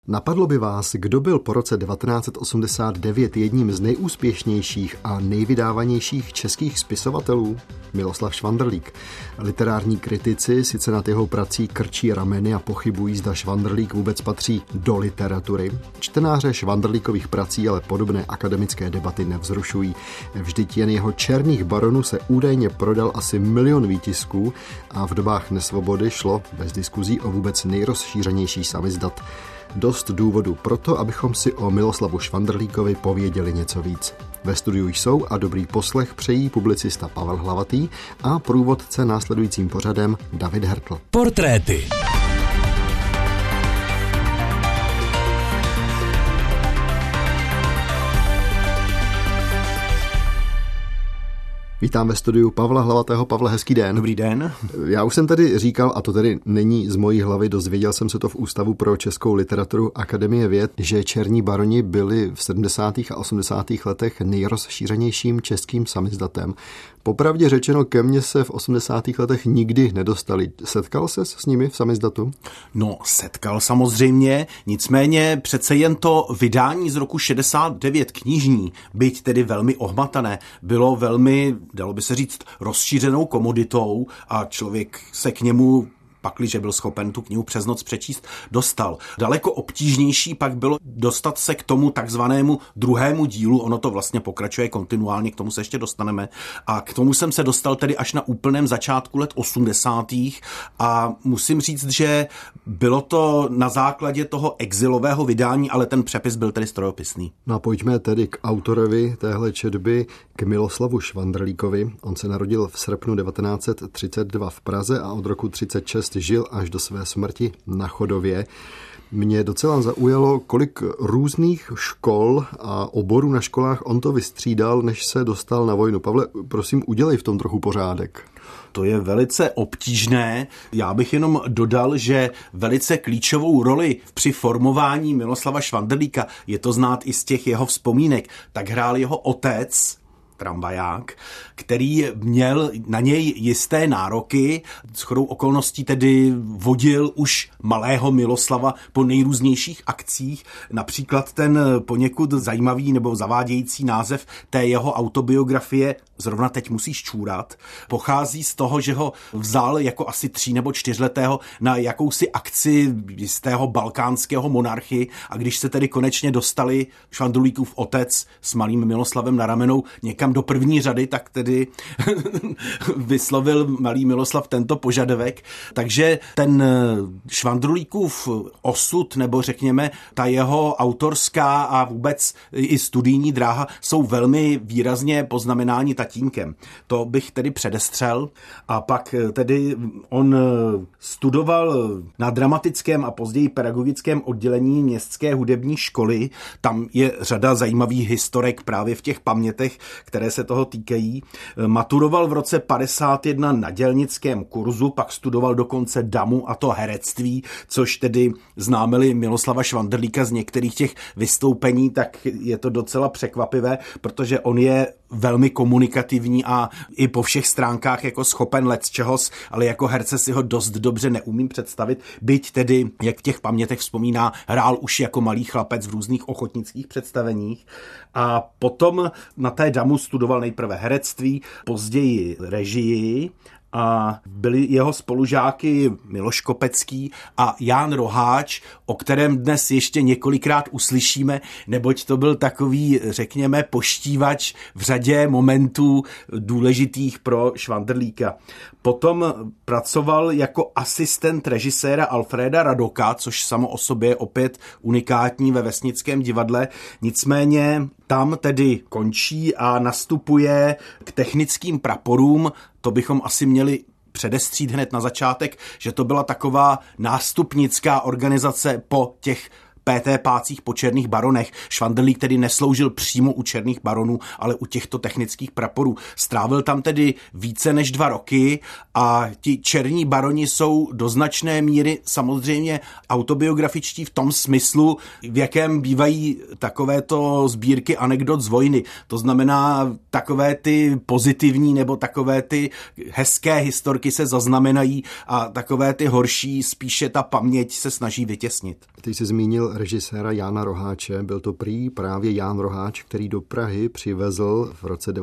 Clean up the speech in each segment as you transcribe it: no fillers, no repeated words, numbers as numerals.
Napadlo by vás, kdo byl po roce 1989 jedním z nejúspěšnějších a nejvydávanějších českých spisovatelů? Miloslav Švandrlík. Literární kritici sice nad jeho prací krčí rameny a pochybují, zda Švandrlík vůbec patří do literatury. Čtenáře Švandrlíkových prací ale podobné akademické debaty nevzrušují. Vždyť jen jeho Černých baronů se údajně prodal asi 1 milion výtisků a v dobách nesvobody šlo bez diskuzí o vůbec nejrozšířenější samizdat. Dost důvodů proto, abychom si o Miloslavu Švandrlíkovi pověděli něco víc. Ve studiu jsou a dobrý poslech přejí publicista Pavel Hlavatý a průvodce následujícím pořadem David Hertl. Portréty. Vítám ve studiu Pavla Hlavatého. Pavle, hezký den. Dobrý den. Já už jsem tady říkal, a to tedy není z mojí hlavy, dozvěděl jsem se to v Ústavu pro českou literaturu Akademie věd, že Černí baroni byli v 70. a 80. letech nejrozšířenějším českým samizdatem. Popravdě řečeno, ke mně se v 80. letech nikdy nedostali. Setkal ses s nimi v samizdatu? No, setkal samozřejmě, nicméně přece jen to vydání z roku 69 knižní, byť tedy velmi ohmatané, bylo velmi, dalo by se říct, rozšířenou komoditou a člověk se k němu, pakliže byl schopen tu knihu přes noc přečíst, dostal. Daleko obtížnější pak bylo dostat se k tomu takzvanému druhému dílu, ono to vlastně pokračuje kontinuálně, k tomu se ještě dostaneme, a k tomu jsem se dostal tedy až na úplném začátku let 80. a musím říct, že bylo to na základě toho exilového vydání, ale ten přepis byl tedy strojopisný. No a pojďme tedy k autorovi téhle četby, k Miloslavu Švandrlíkovi. On se narodil v srpnu 1932 v Praze a od roku 1936 žil až do své smrti na Chodově. Mě docela zaujalo, kolik různých škol a oborů na školách on to vystřídal, než se dostal na vojnu. Pavle, prosím, udělej v tom trochu pořádek. To je velice obtížné. Já bych jenom dodal, že velice klíčovou roli při formování Miloslava Švandrlíka, je to znát i z těch jeho vzpomínek, tak hrál jeho otec, tramvaják, který měl na něj jisté nároky, shodou okolností tedy vodil už malého Miloslava po nejrůznějších akcích, například ten poněkud zajímavý nebo zavádějící název té jeho autobiografie Zrovna teď musíš čůrat, pochází z toho, že ho vzal jako asi 3 nebo 4letého na jakousi akci jistého balkánského monarchy a když se tedy konečně dostali Švandrlíkův otec s malým Miloslavem na ramenou někam do první řady, tak tedy vyslovil malý Miloslav tento požadavek. Takže ten Švandrlíkův osud, nebo řekněme ta jeho autorská a vůbec i studijní dráha jsou velmi výrazně poznamenáni tatínkem. To bych tedy předestřel. A pak tedy on studoval na dramatickém a později pedagogickém oddělení Městské hudební školy. Tam je řada zajímavých historek právě v těch pamětech, které se toho týkají. Maturoval v roce 51 na dělnickém kurzu, pak studoval dokonce damu, a to herectví, což tedy známe-li Miloslava Švandrlíka z některých těch vystoupení, tak je to docela překvapivé, protože on je velmi komunikativní a i po všech stránkách jako schopen lecčehos, ale jako herce si ho dost dobře neumím představit, byť tedy, jak v těch pamětech vzpomíná, hrál už jako malý chlapec v různých ochotnických představeních. A potom na té damu studoval nejprve herectví, později režii, a byli jeho spolužáky Miloš Kopecký a Ján Roháč, o kterém dnes ještě několikrát uslyšíme, neboť to byl takový, řekněme, poštívač v řadě momentů důležitých pro Švandrlíka. Potom pracoval jako asistent režiséra Alfréda Radoka, což samo o sobě je opět unikátní ve Vesnickém divadle, nicméně tam tedy končí a nastupuje k technickým praporům. To bychom asi měli předestřít hned na začátek, že to byla taková nástupnická organizace po těch PT pácích po černých baronech. Švandrlík tedy nesloužil přímo u černých baronů, ale u těchto technických praporů. Strávil tam tedy více než 2 roky a ti černí baroni jsou do značné míry samozřejmě autobiografičtí v tom smyslu, v jakém bývají takovéto sbírky anekdot z vojny. To znamená, takové ty pozitivní nebo takové ty hezké historky se zaznamenají a takové ty horší spíše ta paměť se snaží vytěsnit. Ty jsi zmínil režiséra Jána Roháče. Byl to prý právě Ján Roháč, který do Prahy přivezl v roce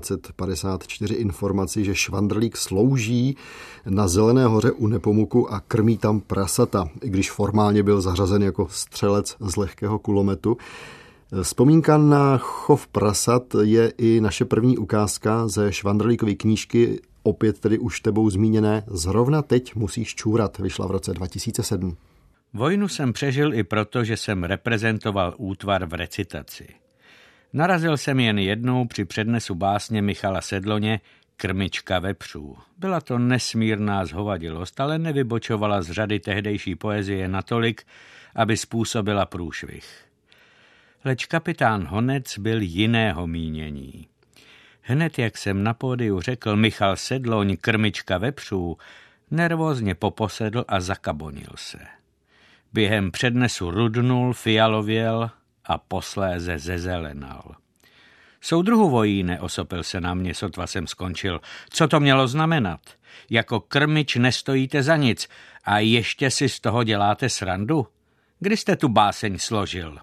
1954 informaci, že Švandrlík slouží na Zelené hoře u Nepomuku a krmí tam prasata, i když formálně byl zařazen jako střelec z lehkého kulometu. Vzpomínka na chov prasat je i naše první ukázka ze Švandrlíkovy knížky, opět tedy už tebou zmíněné Zrovna teď musíš čůrat, vyšla v roce 2007. Vojnu jsem přežil i proto, že jsem reprezentoval útvar v recitaci. Narazil jsem jen jednou při přednesu básně Michala Sedloně Krmička vepřů. Byla to nesmírná zhovadilost, ale nevybočovala z řady tehdejší poezie natolik, aby způsobila průšvih. Leč kapitán Honec byl jiného mínění. Hned jak jsem na pódiu řekl Michal Sedloň Krmička vepřů, nervózně poposedl a zakabonil se. Během přednesu rudnul, fialověl a posléze zezelenal. Soudruhu Vojíne, osopil se na mě, sotva jsem skončil. Co to mělo znamenat? Jako krmič nestojíte za nic a ještě si z toho děláte srandu? Kdy jste tu báseň složil?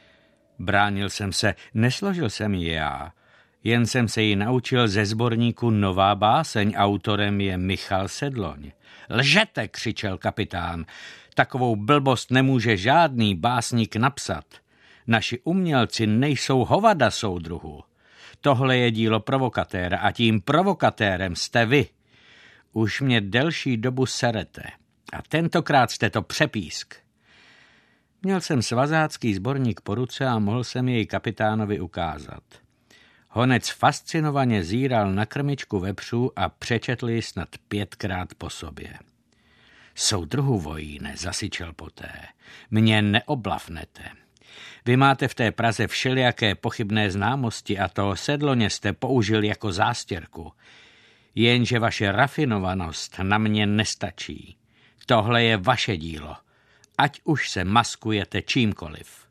Bránil jsem se, nesložil jsem ji já, jen jsem se ji naučil ze sborníku Nová báseň, autorem je Michal Sedloň. Lžete, křičel kapitán, takovou blbost nemůže žádný básník napsat. Naši umělci nejsou hovada, soudruhu. Tohle je dílo provokatéra a tím provokatérem jste vy. Už mě delší dobu serete a tentokrát jste to přepísk. Měl jsem svazácký sborník po ruce a mohl jsem jej kapitánovi ukázat. Honec fascinovaně zíral na Krmičku vepřů a přečetl ji snad 5krát po sobě. Soudruhu Vojíne, zasyčel poté, mě neoblavnete. Vy máte v té Praze všelijaké pochybné známosti a toho Sedloně jste použil jako zástěrku. Jenže vaše rafinovanost na mě nestačí. Tohle je vaše dílo. Ať už se maskujete čímkoliv.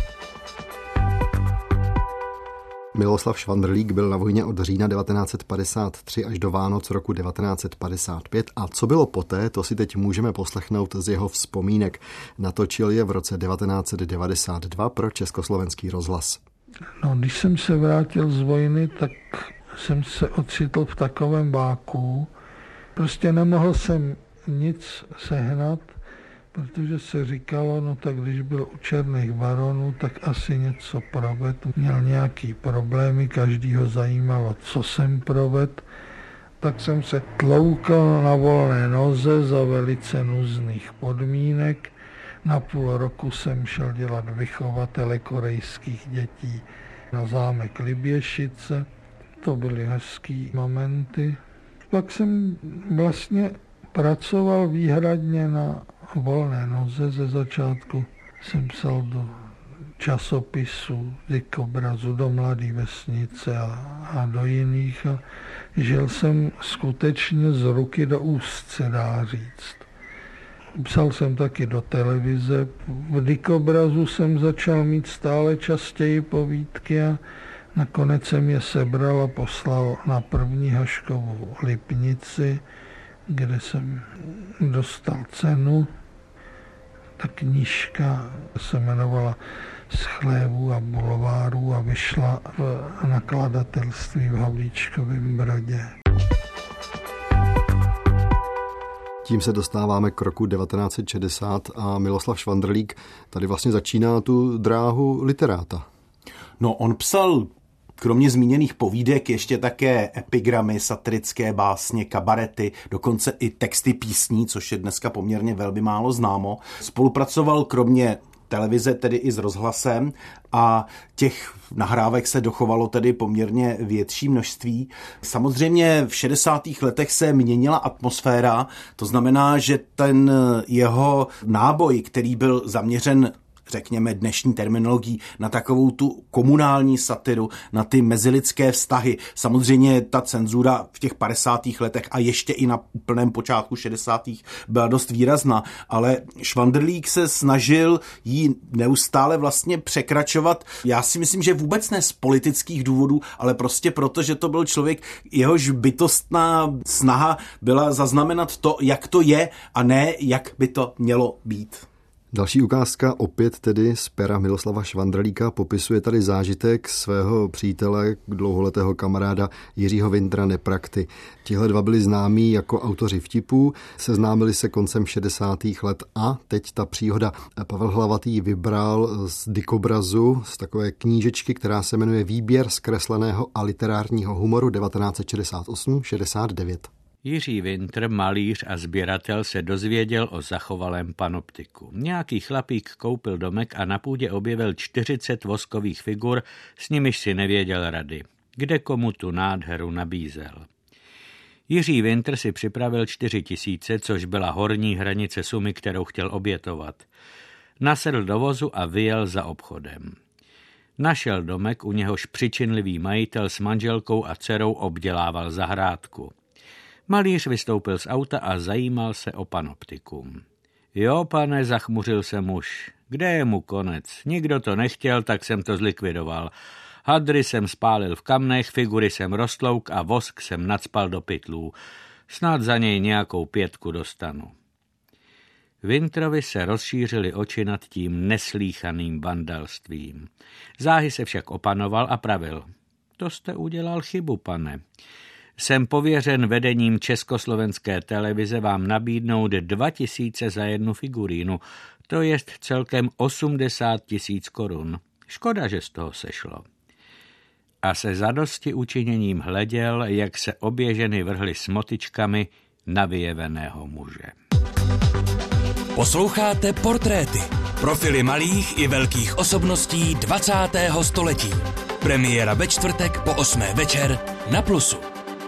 Miloslav Švandrlík byl na vojně od října 1953 až do Vánoc roku 1955 a co bylo poté, to si teď můžeme poslechnout z jeho vzpomínek. Natočil je v roce 1992 pro Československý rozhlas. No, když jsem se vrátil z vojny, tak jsem se ocitl v takovém váku. Prostě nemohl jsem nic sehnat, protože se říkalo, no tak když byl u Černých baronů, tak asi něco provedl. Měl nějaký problémy, každýho zajímalo, co jsem provedl. Tak jsem se tloukal na volné noze za velice nuzných podmínek. Na půl roku jsem šel dělat vychovatele korejských dětí na zámek Liběšice. To byly hezký momenty. Pak jsem vlastně pracoval výhradně na volné noze. Ze začátku jsem psal do časopisů, Dikobrazu, do Mladé vesnice a do jiných. A žil jsem skutečně z ruky do úst, se dá říct. Psal jsem taky do televize. V Dikobrazu jsem začal mít stále častěji povídky a nakonec jsem je sebral a poslal na první Haškovou Lipnici, kde jsem dostal cenu. Ta knížka se jmenovala Z chlévů a bulvárů a vyšla v nakladatelství v Havlíčkovém Brodě. Tím se dostáváme k roku 1960 a Miloslav Švandrlík tady vlastně začíná tu dráhu literáta. No, on psal kromě zmíněných povídek ještě také epigramy, satirické básně, kabarety, dokonce i texty písní, což je dneska poměrně velmi málo známo. Spolupracoval kromě televize tedy i s rozhlasem a těch nahrávek se dochovalo tedy poměrně větší množství. Samozřejmě v 60. letech se měnila atmosféra, to znamená, že ten jeho náboj, který byl zaměřen řekněme dnešní terminologií, na takovou tu komunální satiru, na ty mezilidské vztahy. Samozřejmě ta cenzura v těch 50. letech a ještě i na úplném počátku 60. byla dost výrazná, ale Švandrlík se snažil jí neustále vlastně překračovat. Já si myslím, že vůbec ne z politických důvodů, ale prostě proto, že to byl člověk, jehož bytostná snaha byla zaznamenat to, jak to je a ne, jak by to mělo být. Další ukázka opět tedy z pera Miloslava Švandrlíka popisuje tady zážitek svého přítele, dlouholetého kamaráda Jiřího Wintra Neprakty. Tihle dva byli známí jako autoři vtipů, seznámili se koncem 60. let a teď ta příhoda. Pavel Hlavatý vybral z dikobrazu, z takové knížečky, která se jmenuje Výběr zkresleného a literárního humoru 1968-69. Jiří Wintr, malíř a sběratel, se dozvěděl o zachovalém panoptiku. Nějaký chlapík koupil domek a na půdě objevil 40 voskových figur, s nimiž si nevěděl rady. Kde komu tu nádheru nabízel. Jiří Wintr si připravil 4 000, což byla horní hranice sumy, kterou chtěl obětovat. Nasedl do vozu a vyjel za obchodem. Našel domek, u něhož přičinlivý majitel s manželkou a dcerou obdělával zahrádku. Malíř vystoupil z auta a zajímal se o panoptikum. Jo, pane, zachmuřil se muž. Kde je mu konec? Nikdo to nechtěl, tak jsem to zlikvidoval. Hadry jsem spálil v kamnech, figury jsem roztlouk a vosk jsem nacpal do pytlů. Snad za něj nějakou 5 dostanu. Wintrovi se rozšířily oči nad tím neslýchaným vandalstvím. Záhy se však opanoval a pravil. To jste udělal chybu, pane. Jsem pověřen vedením Československé televize vám nabídnout 2 000 za jednu figurínu, to jest celkem 80 000 korun. Škoda, že z toho sešlo. A se zadosti učiněním hleděl, jak se obě ženy vrhly s motyčkami na vyjeveného muže. Posloucháte Portréty. Profily malých i velkých osobností 20. století. Premiéra ve čtvrtek po 8. večer na Plusu.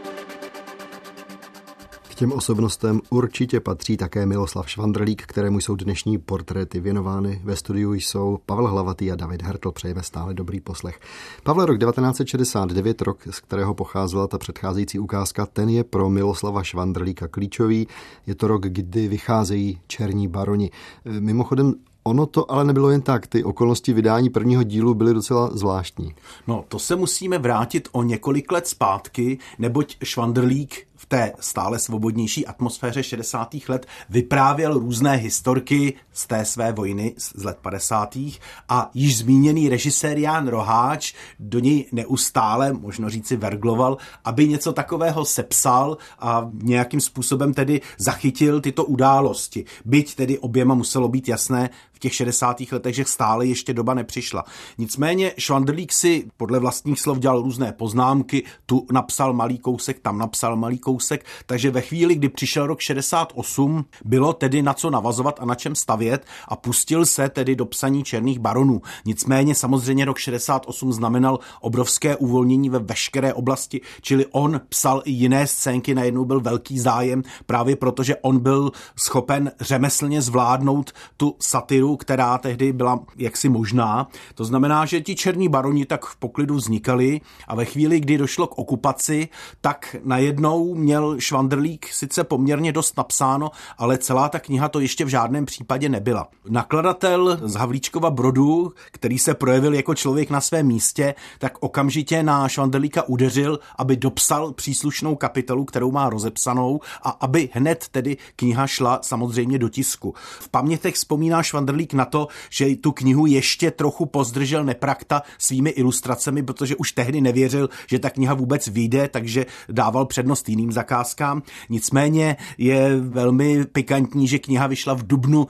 K těm osobnostem určitě patří také Miloslav Švandrlík, kterému jsou dnešní portréty věnovány. Ve studiu jsou Pavel Hlavatý a David Hertl. Přejeme stále dobrý poslech. Pavle, rok 1969, rok, z kterého pocházela ta předcházející ukázka, ten je pro Miloslava Švandrlíka klíčový. Je to rok, kdy vycházejí Černí baroni. Mimochodem, ono to ale nebylo jen tak. Ty okolnosti vydání prvního dílu byly docela zvláštní. No, to se musíme vrátit o několik let zpátky, neboť Švandrlík v té stále svobodnější atmosféře 60. let vyprávěl různé historky z té své vojny z let 50. a již zmíněný režisér Jan Roháč do něj neustále, možno říci, vergloval, aby něco takového sepsal a nějakým způsobem tedy zachytil tyto události. Byť tedy oběma muselo být jasné v těch 60. letech, že stále ještě doba nepřišla. Nicméně Švandrlík si podle vlastních slov dělal různé poznámky, tu napsal malý kousek, tam napsal malý kousek, takže ve chvíli, kdy přišel rok 68, bylo tedy na co navazovat a na čem stavět a pustil se tedy do psaní Černých baronů. Nicméně samozřejmě rok 68 znamenal obrovské uvolnění ve veškeré oblasti, čili on psal i jiné scénky, najednou byl velký zájem, právě protože on byl schopen řemeslně zvládnout tu satiru, která tehdy byla jaksi možná. To znamená, že ti Černí baroni tak v poklidu vznikali a ve chvíli, kdy došlo k okupaci, tak najednou měl Švandrlík sice poměrně dost napsáno, ale celá ta kniha to ještě v žádném případě nebyla. Nakladatel z Havlíčkova Brodu, který se projevil jako člověk na svém místě, tak okamžitě na Švandrlíka udeřil, aby dopsal příslušnou kapitolu, kterou má rozepsanou a aby hned tedy kniha šla samozřejmě do tisku. V pamětech vzpomíná Švandrlík na to, že tu knihu ještě trochu pozdržel Neprakta svými ilustracemi, protože už tehdy nevěřil, že ta kniha vůbec vyjde, takže dával přednost jiným zakázkám. Nicméně je velmi pikantní, že kniha vyšla v dubnu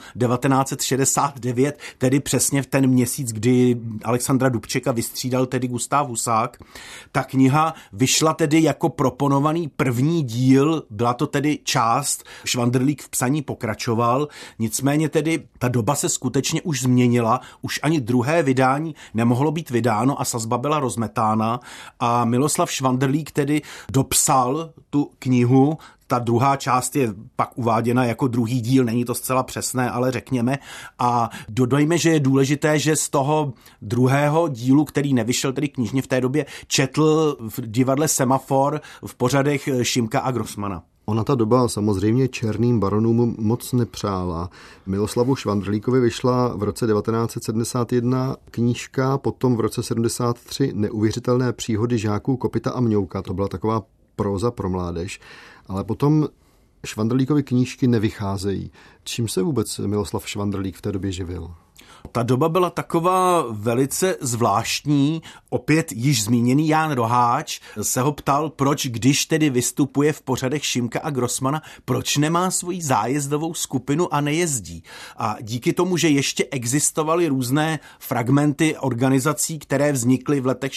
1969, tedy přesně v ten měsíc, kdy Alexandra Dubčeka vystřídal tedy Gustav Husák. Ta kniha vyšla tedy jako proponovaný první díl, byla to tedy část, Švandrlík v psaní pokračoval, nicméně tedy ta doba se skutečně už změnila, už ani druhé vydání nemohlo být vydáno a sazba byla rozmetána a Miloslav Švandrlík tedy dopsal tu knihu. Ta druhá část je pak uváděna jako druhý díl, není to zcela přesné, ale řekněme. A dodajme, že je důležité, že z toho druhého dílu, který nevyšel tedy knižně v té době, četl v divadle Semafor v pořadech Šimka a Grossmana. Ona ta doba samozřejmě Černým baronům moc nepřála. Miloslavu Švandrlíkovi vyšla v roce 1971 knížka, potom v roce 73 Neuvěřitelné příhody žáků Kopyta a Mňouka. To byla taková próza pro mládež. Ale potom Švandrlíkovy knížky nevycházejí. Čím se vůbec Miloslav Švandrlík v té době živil? Ta doba byla taková velice zvláštní. Opět již zmíněný Ján Roháč se ho ptal, proč, když tedy vystupuje v pořadech Šimka a Grossmana, proč nemá svoji zájezdovou skupinu a nejezdí. A díky tomu, že ještě existovaly různé fragmenty organizací, které vznikly v letech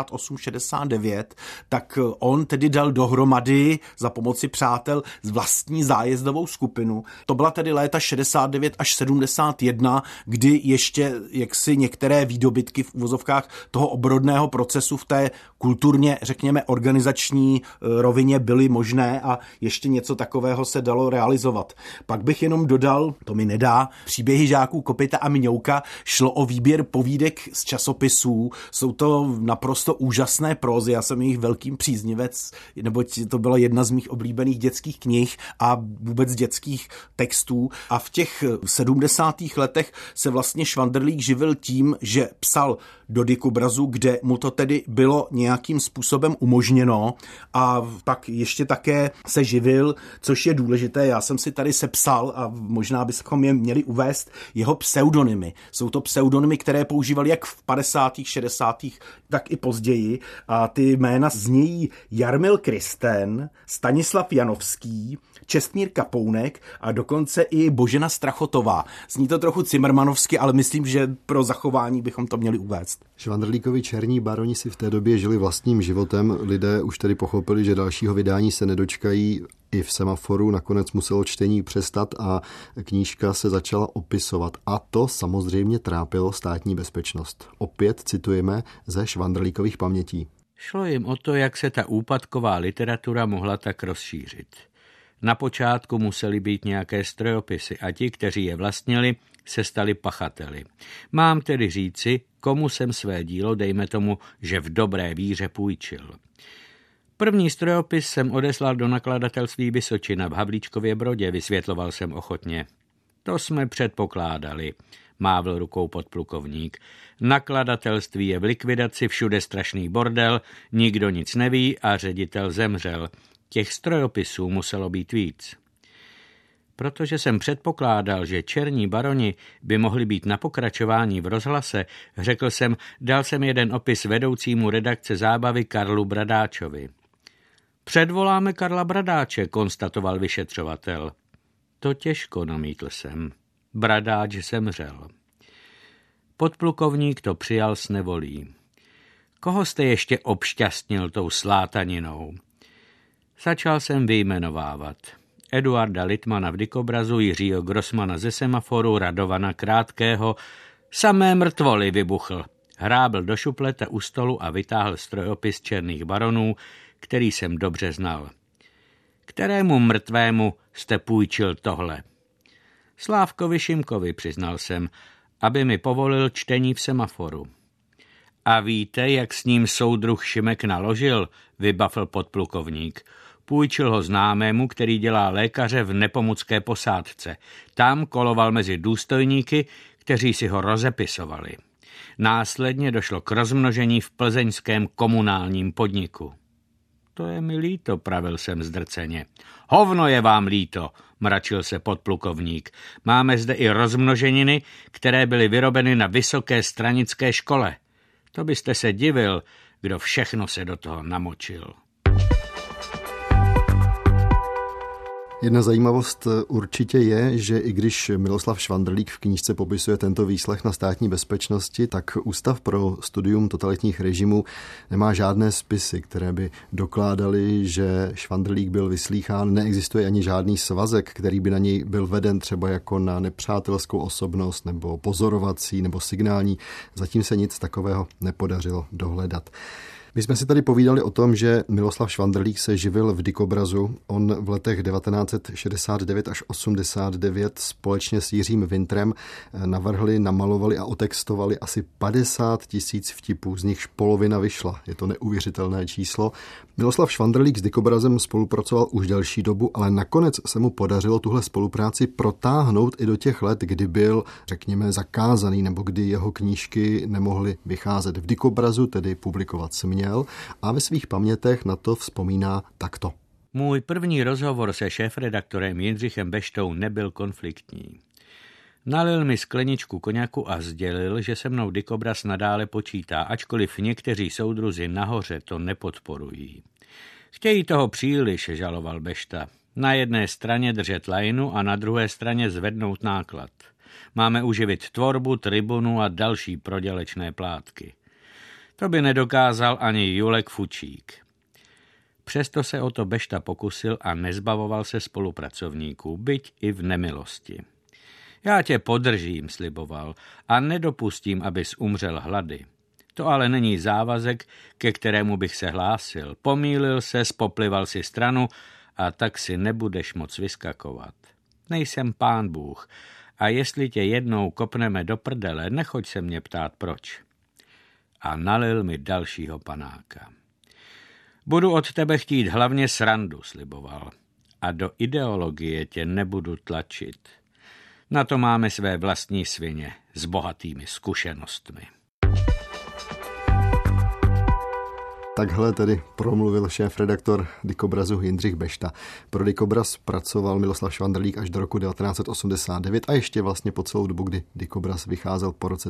68-69, tak on tedy dal dohromady za pomoci přátel vlastní zájezdovou skupinu. To byla tedy léta 69 až 71, kdy ještě jaksi některé výdobytky v uvozovkách toho obrodného procesu v té kulturně, řekněme, organizační rovině byly možné a ještě něco takového se dalo realizovat. Pak bych jenom dodal, to mi nedá, Příběhy žáků Kopyta a Mňouka, šlo o výběr povídek z časopisů, jsou to naprosto úžasné prózy, já jsem jejich velkým příznivec, neboť to byla jedna z mých oblíbených dětských knih a vůbec dětských textů a v těch 70. letech se vlastně Švandrlík živil tím, že psal do dikobrazu, kde mu to tedy bylo nějakým způsobem umožněno a pak ještě také se živil, což je důležité, já jsem si tady sepsal a možná bychom je měli uvést, jeho pseudonymy. Jsou to pseudonymy, které používali jak v 50., 60., tak i později a ty jména znějí Jarmil Kristen, Stanislav Janovský, Čestmír Kapounek a dokonce i Božena Strachotová. Zní to trochu cimrmanovsky, ale myslím, že pro zachování bychom to měli uvést. Švandrlíkovi černí baroni si v té době žili vlastním životem. Lidé už tedy pochopili, že dalšího vydání se nedočkají. I v Semaforu nakonec muselo čtení přestat a knížka se začala opisovat. A to samozřejmě trápilo státní bezpečnost. Opět citujeme ze Švandrlíkových pamětí. Šlo jim o to, jak se ta úpadková literatura mohla tak rozšířit. Na počátku musely být nějaké strojopisy a ti, kteří je vlastnili, se stali pachateli. Mám tedy říci, komu jsem své dílo, dejme tomu, že v dobré víře půjčil. První strojopis jsem odeslal do nakladatelství Vysočina v Havlíčkově Brodě, vysvětloval jsem ochotně. To jsme předpokládali, mávl rukou podplukovník. Nakladatelství je v likvidaci, všude strašný bordel, nikdo nic neví a ředitel zemřel. Těch strojopisů muselo být víc. Protože jsem předpokládal, že černí baroni by mohli být na pokračování v rozhlase, řekl jsem, dal jsem jeden opis vedoucímu redakce zábavy Karlu Bradáčovi. Předvoláme Karla Bradáče, konstatoval vyšetřovatel. To těžko, namítl jsem. Bradáč zemřel. Podplukovník to přijal s nevolí. Koho jste ještě obšťastnil tou slátaninou? Začal jsem vyjmenovávat. Eduarda Littmana v dikobrazu, Jiřího Grossmana ze Semaforu, Radovana Krátkého. Samé mrtvoly, vybuchl. Hrábl do šuplete u stolu a vytáhl strojopis černých baronů, který jsem dobře znal. Kterému mrtvému jste půjčil tohle? Slávkovi Šimkovi, přiznal jsem, aby mi povolil čtení v Semaforu. A víte, jak s ním soudruh Šimek naložil? Vybafl podplukovník. Půjčil ho známému, který dělá lékaře v Nepomucké posádce. Tam koloval mezi důstojníky, kteří si ho rozepisovali. Následně došlo k rozmnožení v plzeňském komunálním podniku. To je mi líto, pravil jsem zdrceně. Hovno je vám líto, mračil se podplukovník. Máme zde i rozmnoženiny, které byly vyrobeny na vysoké stranické škole. To byste se divil, kdo všechno se do toho namočil. Jedna zajímavost určitě je, že i když Miloslav Švandrlík v knížce popisuje tento výslech na státní bezpečnosti, tak Ústav pro studium totalitních režimů nemá žádné spisy, které by dokládaly, že Švandrlík byl vyslýchán. Neexistuje ani žádný svazek, který by na něj byl veden třeba jako na nepřátelskou osobnost nebo pozorovací nebo signální. Zatím se nic takového nepodařilo dohledat. My jsme si tady povídali o tom, že Miloslav Švandrlík se živil v dikobrazu. On v letech 1969 až 89 společně s Jiřím Wintrem navrhli, namalovali a otextovali asi 50 000 vtipů, z nichž polovina vyšla. Je to neuvěřitelné číslo. Miloslav Švandrlík s dikobrazem spolupracoval už delší dobu, ale nakonec se mu podařilo tuhle spolupráci protáhnout i do těch let, kdy byl, řekněme, zakázaný nebo kdy jeho knížky nemohly vycházet. V dikobrazu tedy publikovat směl a ve svých pamětech na to vzpomíná takto. Můj první rozhovor se šéfredaktorem Jindřichem Beštou nebyl konfliktní. Nalil mi skleničku koněku a sdělil, že se mnou Dikobraz nadále počítá, ačkoliv někteří soudruzi nahoře to nepodporují. Chtějí toho příliš, žaloval Bešta. Na jedné straně držet lajnu a na druhé straně zvednout náklad. Máme uživit tvorbu, tribunu a další prodělečné plátky. To by nedokázal ani Julek Fučík. Přesto se o to Bešta pokusil a nezbavoval se spolupracovníků, byť i v nemilosti. Já tě podržím, sliboval, a nedopustím, abys umřel hlady. To ale není závazek, ke kterému bych se hlásil. Pomýlil se, spoplival si stranu a tak si nebudeš moc vyskakovat. Nejsem pán Bůh a jestli tě jednou kopneme do prdele, nechoď se mě ptát proč. A nalil mi dalšího panáka. Budu od tebe chtít hlavně srandu, sliboval, a do ideologie tě nebudu tlačit. Na to máme své vlastní svině s bohatými zkušenostmi. Takhle tedy promluvil šéfredaktor Dikobrazu Jindřich Bešta. Pro Dikobraz pracoval Miloslav Švandrlík až do roku 1989 a ještě vlastně po celou dobu, kdy Dikobraz vycházel po roce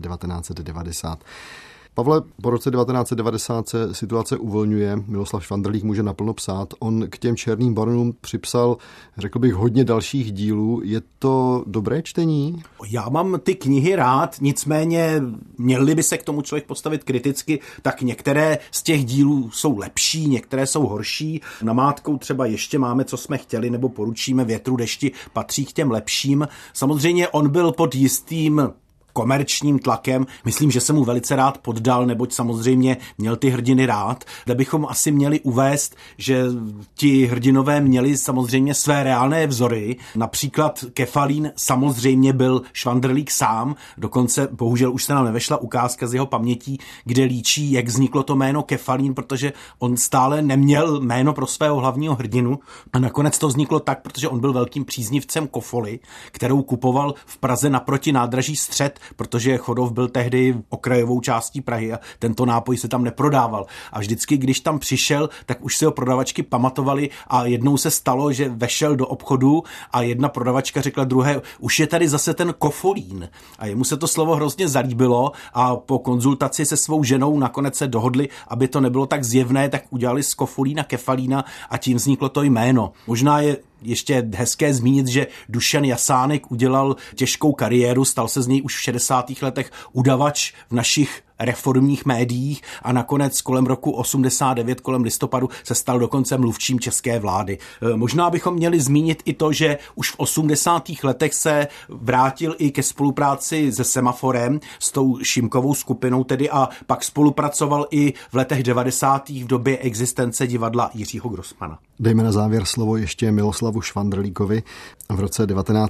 1990. Pavle, po roce 1990 se situace uvolňuje, Miloslav Švandrlík může naplno psát, on k těm Černým baronům připsal, řekl bych, hodně dalších dílů. Je to dobré čtení? Já mám ty knihy rád, nicméně měli by se k tomu člověk postavit kriticky, tak některé z těch dílů jsou lepší, některé jsou horší. Namátkou třeba Ještě máme, co jsme chtěli, nebo Poručíme větru dešti, patří k těm lepším. Samozřejmě on byl pod jistým komerčním tlakem. Myslím, že se mu velice rád poddal, neboť samozřejmě měl ty hrdiny rád. Kde bychom asi měli uvést, že ti hrdinové měli samozřejmě své reálné vzory. Například Kefalín samozřejmě byl Švandrlík sám, dokonce bohužel už se nám nevešla ukázka z jeho pamětí, kde líčí, jak vzniklo to jméno Kefalín, protože on stále neměl jméno pro svého hlavního hrdinu a nakonec to vzniklo tak, protože on byl velkým příznivcem kofoly, kterou kupoval v Praze naproti nádraží Střed, protože Chodov byl tehdy okrajovou částí Prahy a tento nápoj se tam neprodával. A vždycky, když tam přišel, tak už si ho prodavačky pamatovali a jednou se stalo, že vešel do obchodu a jedna prodavačka řekla druhé, už je tady zase ten kofolín. A jemu se to slovo hrozně zalíbilo a po konzultaci se svou ženou nakonec se dohodli, aby to nebylo tak zjevné, tak udělali z kofolína Kefalína a tím vzniklo to jméno. Možná je ještě hezké zmínit, že Dušan Jasánek udělal těžkou kariéru, stal se z něj už v 60. letech udavač v našich reformních médiích a nakonec kolem roku 89, kolem listopadu, se stal dokonce mluvčím české vlády. Možná bychom měli zmínit i to, že už v 80. letech se vrátil i ke spolupráci se Semaforem, s tou Šimkovou skupinou tedy, a pak spolupracoval i v letech 90. v době existence divadla Jiřího Grossmana. Dejme na závěr slovo ještě Miloslavu Švandrlíkovi. V roce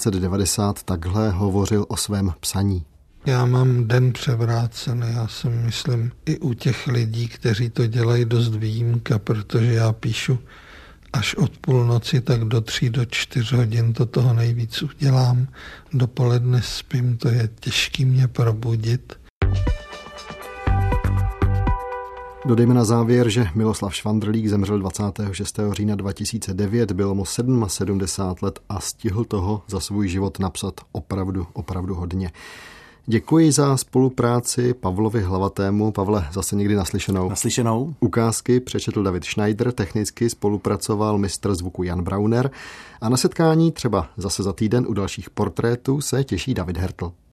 1990 takhle hovořil o svém psaní. Já mám den převrácený, já si myslím i u těch lidí, kteří to dělají, dost výjimka, protože já píšu až od půlnoci, tak do 3 do 4 hodin to toho nejvíc udělám. Dopoledne spím, to je těžký mě probudit. Dodejme na závěr, že Miloslav Švandrlík zemřel 26. října 2009, bylo mu 77 let a stihl toho za svůj život napsat opravdu hodně. Děkuji za spolupráci Pavlovi Hlavatému. Pavle, zase někdy naslyšenou. Naslyšenou. Ukázky přečetl David Schneider, technicky spolupracoval mistr zvuku Jan Brauner a na setkání třeba zase za týden u dalších portrétů se těší David Hertl.